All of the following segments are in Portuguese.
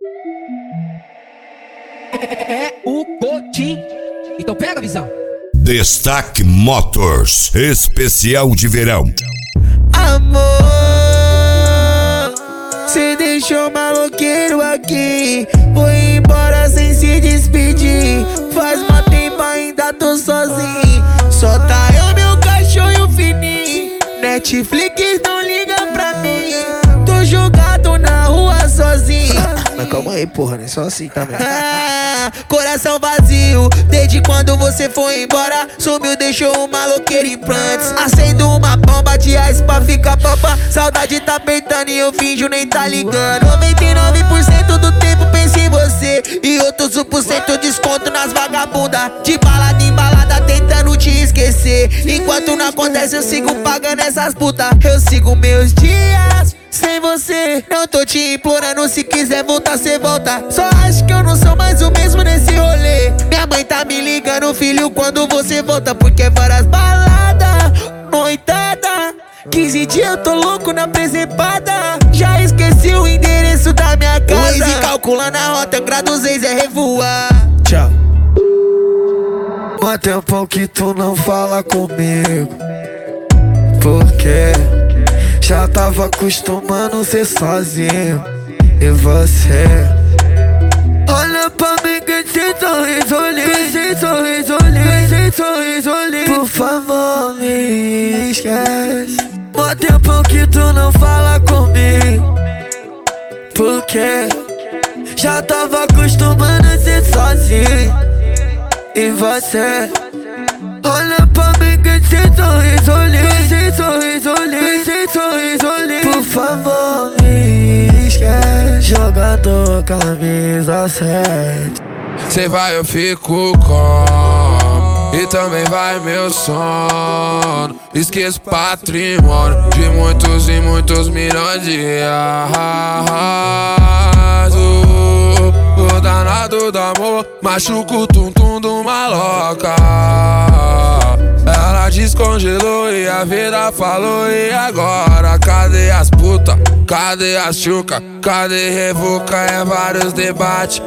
É o Cotim. Então pega a visão. Destaque Motors, especial de verão. Amor, cê deixou maloqueiro aqui. Vou embora sem se despedir. Faz mó tempo ainda tô sozinho. Só tá eu, meu cachorro e o fininho. Netflix não liga pra mim. Tô jogado na rua sozinho. Mas calma aí, porra, não é só assim também. Coração vazio, desde quando você foi embora. Sumiu, deixou um maloqueiro em prantos. Acendo uma bomba de ice pra ficar papa. Saudade tá apertando e eu finjo nem tá ligando. 99% do tempo penso em você e outros 1% desconto nas vagabundas. De balada em balada tentando te esquecer. Enquanto não acontece eu sigo pagando essas putas. Eu sigo meus dias sem você. Não tô te implorando, se quiser voltar cê volta. Só acho que eu não sou mais o mesmo nesse rolê. Minha mãe tá me ligando, filho, quando você volta. Porque várias baladas, noitada 15 dias eu tô louco na presepada. Já esqueci o endereço da minha casa. O Waze calculando a rota, grado 6 é revoar. Tchau. Mó tempão que tu não fala comigo. Por quê? Já tava acostumando ser sozinho. E você? Olha pra mim que esse sorriso lindo, esse sorriso lindo, esse sorriso lindo. Por favor, me esquece. Mó tempão que tu não fala comigo. Por quê? Já tava acostumando ser sozinho. E você? Olha pra mim que esse sorriso lindo, esse sorriso lindo, esse sorriso lindo. Por favor, me esquece. Jogador camisa 7. Cê vai, eu fico com. E também vai meu sono. Esqueço patrimônio de muitos e muitos milhões de reais. O danado do amor machuca o tum-tum do maloca. Ela descongelou e a vida falou. E agora? Cadê as puta? Cadê as chuca? Cadê revoca? É vários debates.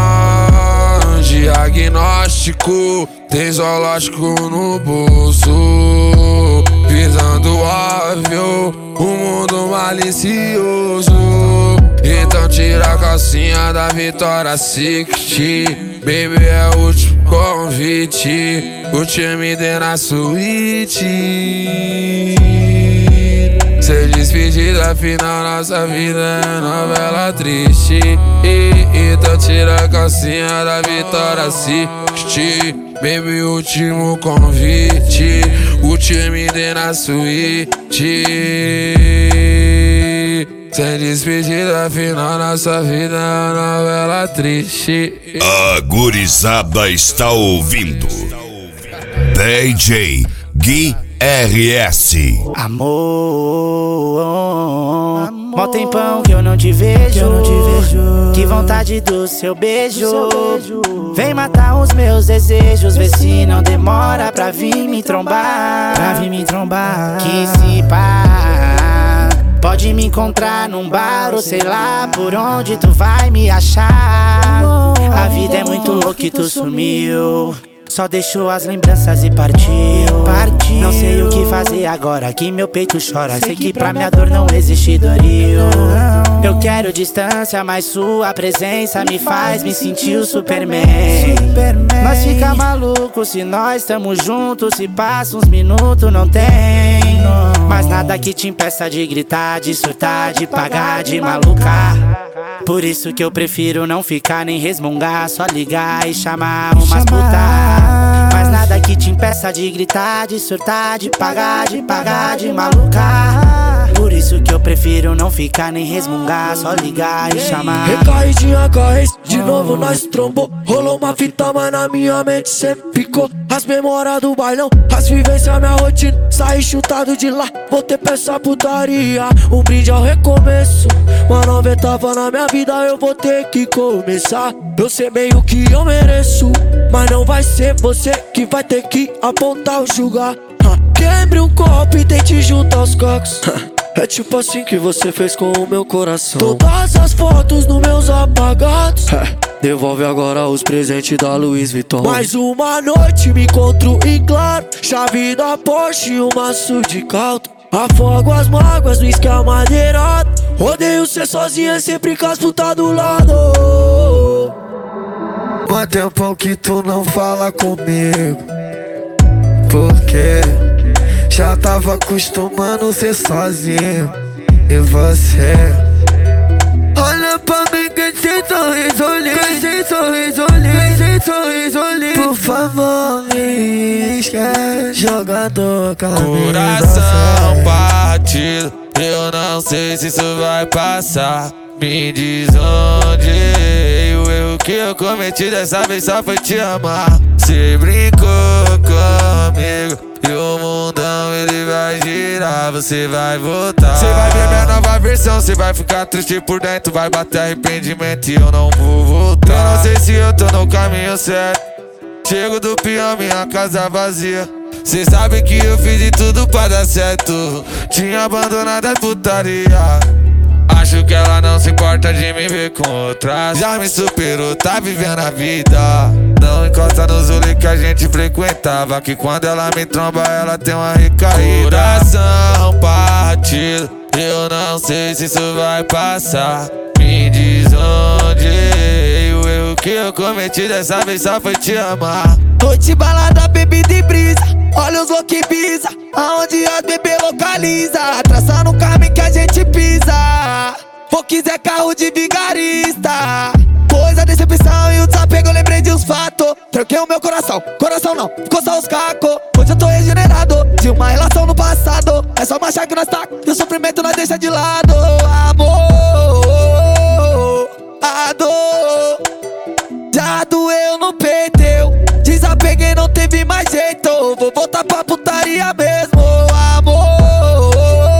Diagnóstico, tem zoológico no bolso. Visando óbvio, um mundo malicioso. Então tira a calcinha da Vitória Secret. Baby, é o último convite. O time de na suíte. Ser despedida, afinal nossa vida é novela triste. Então tira a calcinha da Vitória Secret. Baby, o último convite. O time de na suíte. Sem despedida, afinal nossa vida é uma novela triste. A gurizada está ouvindo DJ Gui RS. Amor, mó tempão que eu não te vejo, que vontade do seu beijo. Vem matar os meus desejos, vê se não demora pra vir me trombar. Que se pá, pode me encontrar num bar ou sei lá por onde tu vai me achar. A vida é muito louca e tu sumiu. Só deixou as lembranças e partiu. Não sei o que fazer agora que meu peito chora. Sei que pra minha dor não existe Doril. Eu quero distância, mas sua presença me faz me sentir o Superman. Nós fica maluco se nós estamos juntos. Se passa uns minutos não tem. Mas nada que te impeça de gritar, de surtar, de pagar, de malucar. Por isso que eu prefiro não ficar nem resmungar. Só ligar e chamar umas putas. Mas nada que te impeça de gritar, de surtar, de pagar, de malucar. Por isso que eu prefiro não ficar nem resmungar. Só ligar e chamar. Recaidinha KS, de novo nós trombou. Rolou uma fita, mas na minha mente sempre ficou as memórias do bailão, as vivências, minha rotina. Saí chutado de lá, voltei pra essa putaria. Um brinde ao recomeço, uma nova etapa na minha vida. Eu vou ter que começar. Eu sei bem o que eu mereço, mas não vai ser você que vai ter que apontar ou julgar. Quebre um copo e tente juntar os cocos. É tipo assim que você fez com o meu coração. Todas as fotos nos meus apagados. Devolve agora os presentes da Louis Vuitton. Mais uma noite me encontro em claro. Chave da Porsche e um maço de caldo. Afogo as mágoas no esquema madeirado. Odeio ser sozinha sempre com as putas do lado. Há tempão que tu não fala comigo, porque já tava acostumando ser sozinho. E você olha pra mim com esse sorriso lindo, esse sorriso lindo, esse sorriso lindo. Por favor, me esquece, jogador, coração partido, eu não sei se isso vai passar. Me diz onde o erro que eu cometi dessa vez só foi te amar. Cê brincou comigo e o mundão ele vai girar, você vai voltar. Cê vai ver minha nova versão, cê vai ficar triste por dentro, vai bater arrependimento e eu não vou voltar. Eu não sei se eu tô no caminho certo, chego do peão, minha casa vazia. Cê sabe que eu fiz de tudo pra dar certo, tinha abandonado a putaria. Acho que ela não se importa de me ver com outras. Já me superou, tá vivendo a vida. Não encosta nos rolês que a gente frequentava, que quando ela me tromba ela tem uma recaída. Coração partido, eu não sei se isso vai passar. Me diz onde o erro que eu cometi dessa vez só foi te amar. Noite balada, bebida e brisa, olha os loucos que pisa, aonde as bebê localiza, traçando o caminho que a gente pisa. Vou quiser carro de vigarista, pois a decepção e o desapego eu lembrei de uns fatos. Troquei o meu coração, coração não, ficou só os cacos. Hoje eu tô regenerado, de uma relação no passado. É só marchar que nós tá, e o sofrimento nós deixa de lado. Amor, a dor já doeu no peito, eu desapeguei, não teve mais jeito. Vou voltar pra putaria mesmo. Amor,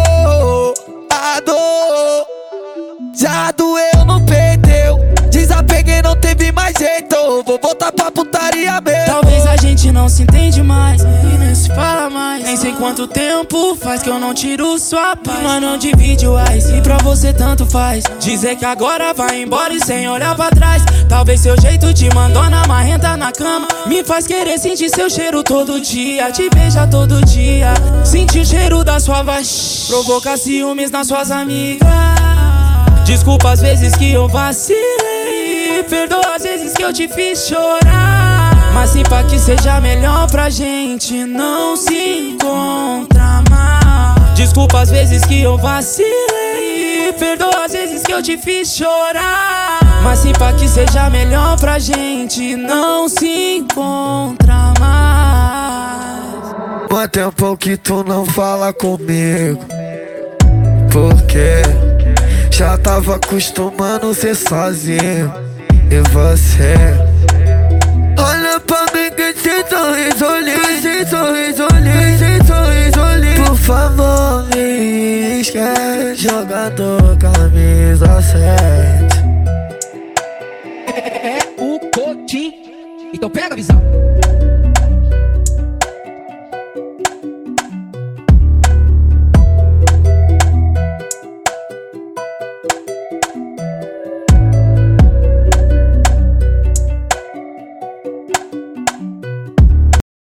a dor já doeu no peito, eu desapeguei, não teve mais jeito. Vou voltar pra putaria mesmo. Talvez a gente não se entende mais e nem se fala mais. Nem sei quanto tempo faz que eu não tiro sua paz. Nós não divide o ais e pra você tanto faz dizer que agora vai embora e sem olhar pra trás. Talvez seu jeito de mandona marrenta na cama me faz querer sentir seu cheiro todo dia, te beijar todo dia, sentir o cheiro da sua voz, provocar ciúmes nas suas amigas. Desculpa as vezes que eu vacilei, perdoa as vezes que eu te fiz chorar, mas sim pra que seja melhor pra gente não se encontrar mais. Desculpa as vezes que eu vacilei, perdoa as vezes que eu te fiz chorar, mas sim pra que seja melhor pra gente não se encontrar mais. Há tempo que tu não fala comigo, porque já tava acostumando ser sozinho. E você olha pra mim com esse sorriso lindo, esse sorriso lindo, esse sorriso lindo. Por favor, me esquece, jogador, camisa 7. É o Cotim. Então pega a visão.